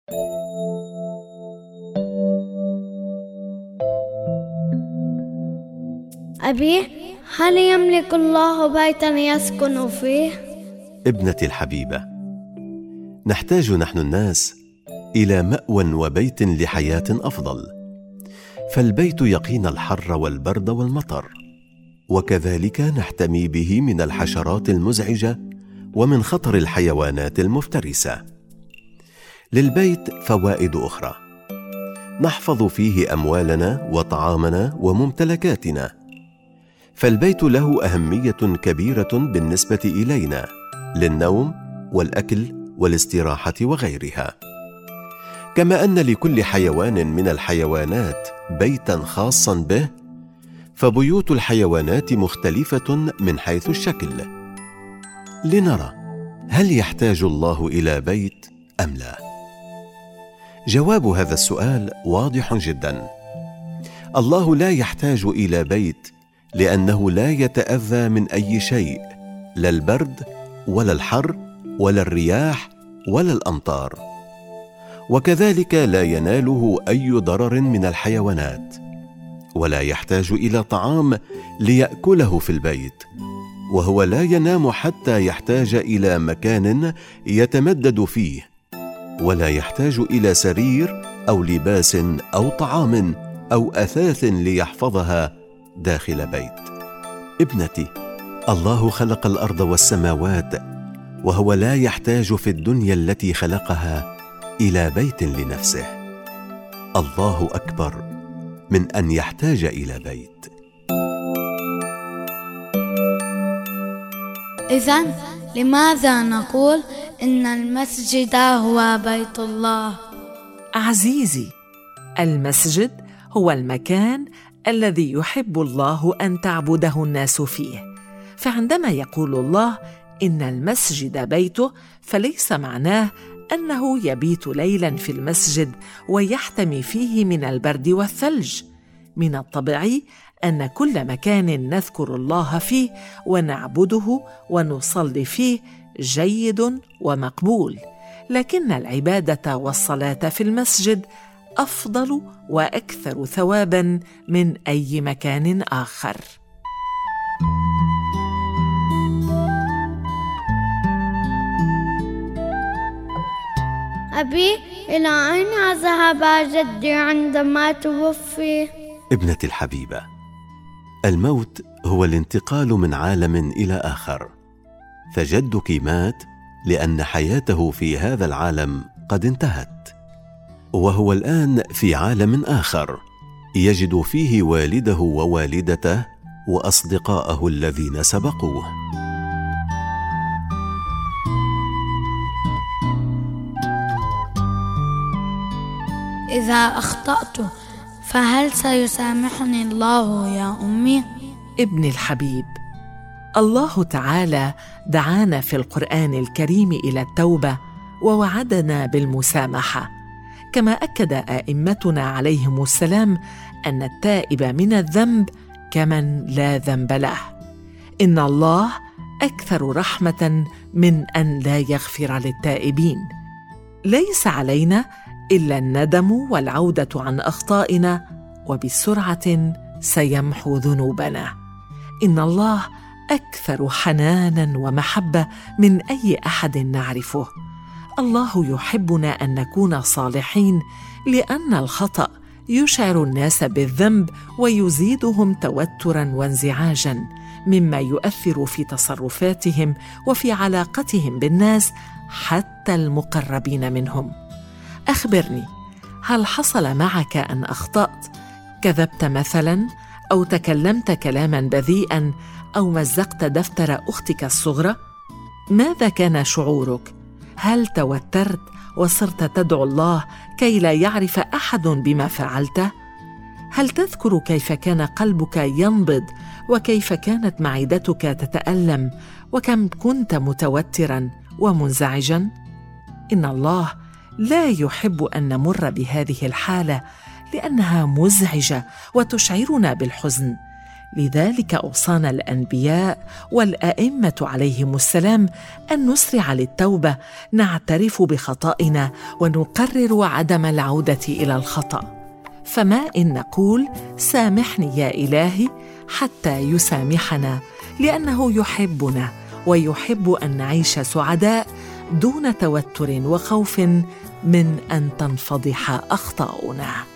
أبي، هل يملك الله بيتا يسكن فيه؟ ابنتي الحبيبة، نحتاج نحن الناس إلى مأوى وبيت لحياة أفضل، فالبيت يقينا الحر والبرد والمطر، وكذلك نحتمي به من الحشرات المزعجة ومن خطر الحيوانات المفترسة. للبيت فوائد أخرى: نحفظ فيه أموالنا وطعامنا وممتلكاتنا، فالبيت له أهمية كبيرة بالنسبة إلينا للنوم والأكل والاستراحة وغيرها. كما أن لكل حيوان من الحيوانات بيتا خاصا به، فبيوت الحيوانات مختلفة من حيث الشكل. لنرى هل يحتاج الله إلى بيت أم لا؟ جواب هذا السؤال واضح جدا: الله لا يحتاج إلى بيت، لأنه لا يتأذى من أي شيء، لا البرد ولا الحر ولا الرياح ولا الأمطار، وكذلك لا يناله أي ضرر من الحيوانات، ولا يحتاج إلى طعام ليأكله في البيت، وهو لا ينام حتى يحتاج إلى مكان يتمدد فيه، ولا يحتاج إلى سرير أو لباس أو طعام أو أثاث ليحفظها داخل بيت. ابنتي، الله خلق الأرض والسماوات، وهو لا يحتاج في الدنيا التي خلقها إلى بيت لنفسه. الله أكبر من أن يحتاج إلى بيت. إذن لماذا نقول إن المسجد هو بيت الله؟ عزيزي، المسجد هو المكان الذي يحب الله أن تعبده الناس فيه. فعندما يقول الله إن المسجد بيته، فليس معناه أنه يبيت ليلاً في المسجد ويحتمي فيه من البرد والثلج. من الطبيعي أن كل مكان نذكر الله فيه ونعبده ونصلي فيه جيد ومقبول، لكن العبادة والصلاة في المسجد أفضل وأكثر ثواباً من أي مكان آخر. أبي، إلى أين ذهب جدي عندما توفي؟ ابنتي الحبيبة، الموت هو الانتقال من عالم إلى آخر، فجدك مات لأن حياته في هذا العالم قد انتهت، وهو الآن في عالم آخر يجد فيه والده ووالدته وأصدقاءه الذين سبقوه. إذا أخطأت فهل سيسامحني الله يا أمي؟ ابني الحبيب، الله تعالى دعانا في القرآن الكريم إلى التوبة ووعدنا بالمسامحة، كما أكد أئمتنا عليهم السلام أن التائب من الذنب كمن لا ذنب له. إن الله أكثر رحمة من أن لا يغفر للتائبين. ليس علينا إلا الندم والعودة عن أخطائنا، وبسرعة سيمحو ذنوبنا. إن الله أكثر حناناً ومحبة من أي أحد نعرفه. الله يحبنا أن نكون صالحين، لأن الخطأ يشعر الناس بالذنب ويزيدهم توتراً وانزعاجاً، مما يؤثر في تصرفاتهم وفي علاقتهم بالناس حتى المقربين منهم. أخبرني، هل حصل معك أن أخطأت، كذبت مثلاً، أو تكلمت كلاماً بذيئاً، أو مزقت دفتر أختك الصغرى؟ ماذا كان شعورك؟ هل توترت وصرت تدعو الله كي لا يعرف أحد بما فعلته؟ هل تذكر كيف كان قلبك ينبض، وكيف كانت معدتك تتألم، وكم كنت متوتراً ومنزعجاً؟ إن الله لا يحب أن نمر بهذه الحالة، لأنها مزعجة وتشعرنا بالحزن، لذلك أوصانا الأنبياء والأئمة عليهم السلام أن نسرع للتوبة، نعترف بخطئنا ونقرر عدم العودة إلى الخطأ. فما إن نقول سامحني يا إلهي حتى يسامحنا، لأنه يحبنا ويحب أن نعيش سعداء دون توتر وخوف من أن تنفضح أخطاؤنا.